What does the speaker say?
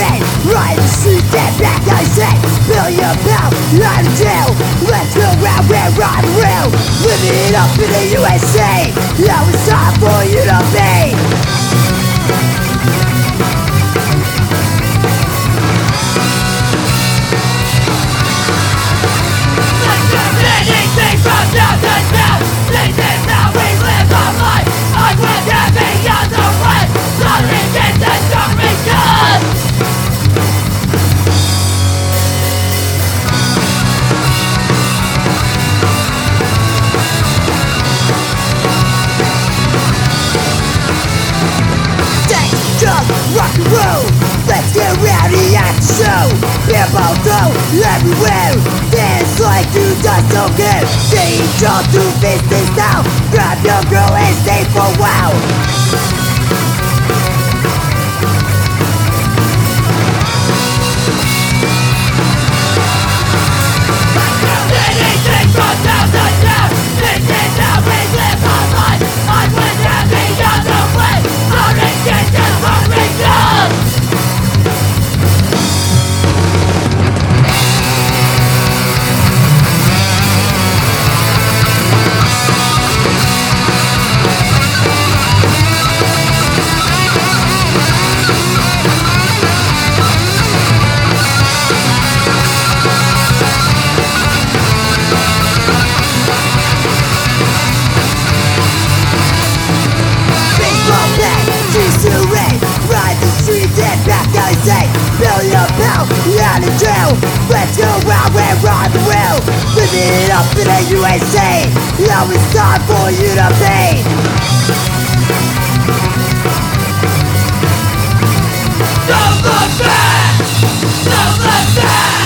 rain, right in the street, get back, I say. Billion pound, out of jail. Let's go round, we're on the rail. Living it up in the USA. Now it's time for you to be. Let's do anything from down to town. This is how we live our life. I'm with every other way. Nothing gets the government done. Rock and roll, let's get rowdy at the show. People go everywhere, dance like you just don't care. They jump to business now, grab your girl and stay for a while. Anything from town to town, this is how we live our life. I'm with every other way, sorry, get the hurry up. Ride the street and back I say. Billion pound, out of jail. Let's go round, we're on the rail. Living it up in the USA. Now it's time for you to be. Don't look back! Don't look back!